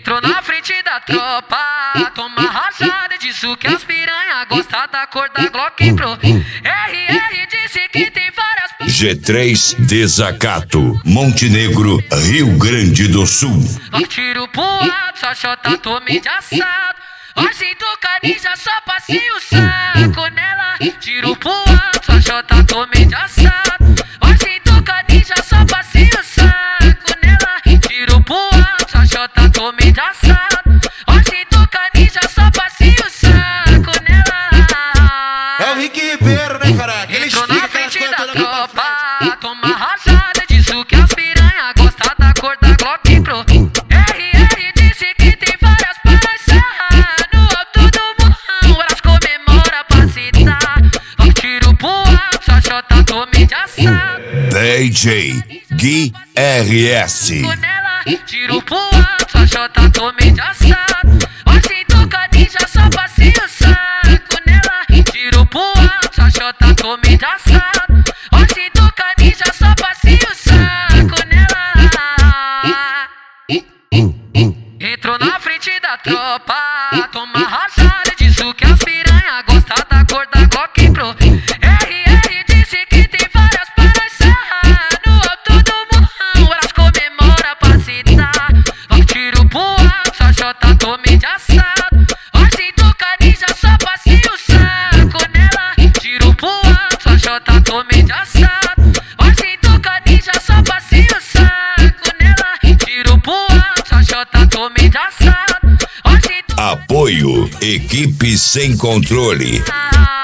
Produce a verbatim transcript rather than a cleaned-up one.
Entrou na frente da tropa, toma rajada, disso que as piranha gosta da cor da Glock Pro. R R disse que tem várias... G três Desacato, Montenegro, Rio Grande do Sul. Ó tiro pro alto, só chota, tome de assado. Ó sinto canija, só passei o saco nela. Tiro pro alto, só chota, tome de assado. Ó sinto canija, só passei o saco nela. Tiro pro alto, só chota, tome de assado. Ó sinto canija, só passei o saco nela. É o Rick Ribeiro, né, cara? Entrou na frente da tropa, toma rajada, disso que as piranha gosta da cor da Glock Pro. R R disse que tem várias parças no alto do morrão, elas comemora pra citar. Ó tiro pro alto, só chota, tome de assado. D J Gui R S. Tiro pro alto, só chota, tome de assado. Ó sinto canija, só passei o saco nela. Tiro pro alto, só chota, tome de assado. Ó sinto canija, só passei o saco nela. Entrou na frente da tropa, toma rajada, disso que as piranha gosta da cor da Glock Pro. R R disse que tem várias parças no alto do morrão, elas comemora pra citar. Ó tiro pro alto, só chota, tome de assado. Ó sinto canija, só passei o saco nela. Tiro pro alto, só chota, tome de assado. Ó sinto canija, só passei o saco nela. Tiro pro alto, só chota, tome de assado. Ó sinto... Apoio Equipe Sem Controle.